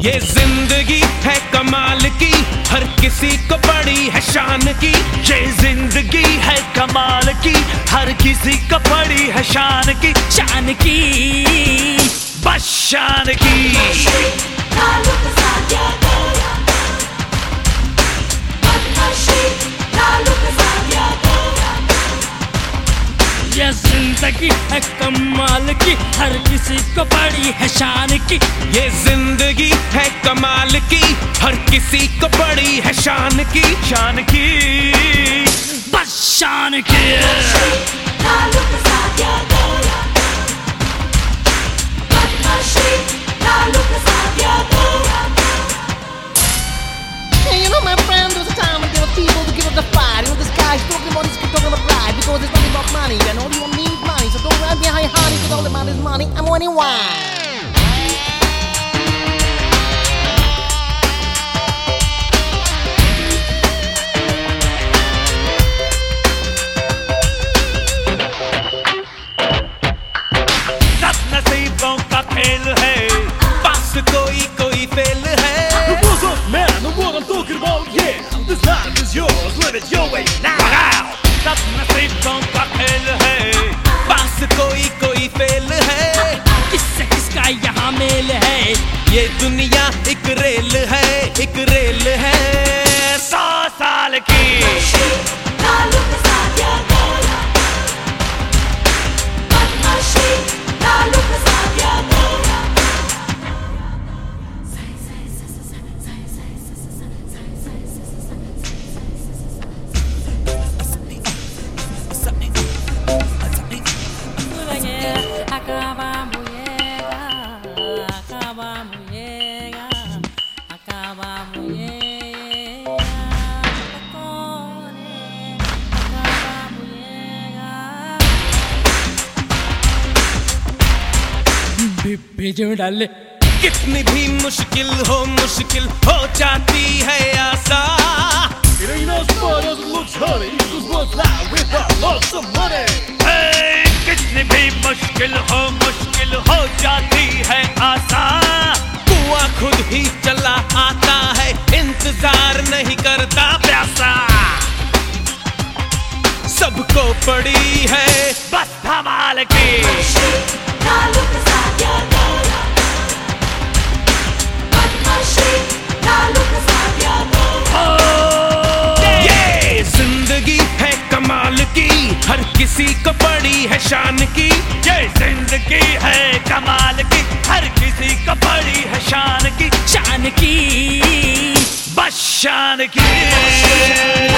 ये जिंदगी है कमाल की, हर किसी को बड़ी है शान की। ये जिंदगी है कमाल की, हर किसी को बड़ी है शान की। शान की, बस शान की। ये जिंदगी है कमाल की, हर किसी को बड़ी है शान की। ये जिंदगी है कमाल की, हर किसी को बड़ी है शान की। शान की, बस शान की। Hey, you know, my friend, there was a time when there were people to give up the fight. You know, this guy's talking about this, talking about pride, because it's nothing about money, and all you need money. So don't run behind honey, because all the money is money. I'm winning wine. नसीबों का खेल है, पास कोई कोई fail है। What's up, man? Know what I'm talking about? Yeah, this life is yours, live it your way now. सब नसीबों का खेल है, पास कोई कोई फेल है। किससे किसका यहाँ मेल है? ये दुनिया एक रेल है, एक रेल है। 100 साल की। भेजो डाले। कितनी भी मुश्किल हो जाती है आसान। It ain't as fun as it looks, honey. Cause what's life without lots of money? Hey, कितनी भी मुश्किल हो जाती है आसान। कुआं खुद ही चला आता है, इंतजार नहीं करता प्यासा। सबको पड़ी है बस धमाल की। ये जिंदगी है कमाल की, हर किसी को बड़ी है शान की। ये जिंदगी है कमाल की, हर किसी को बड़ी है शान की। शान की, बस शान की।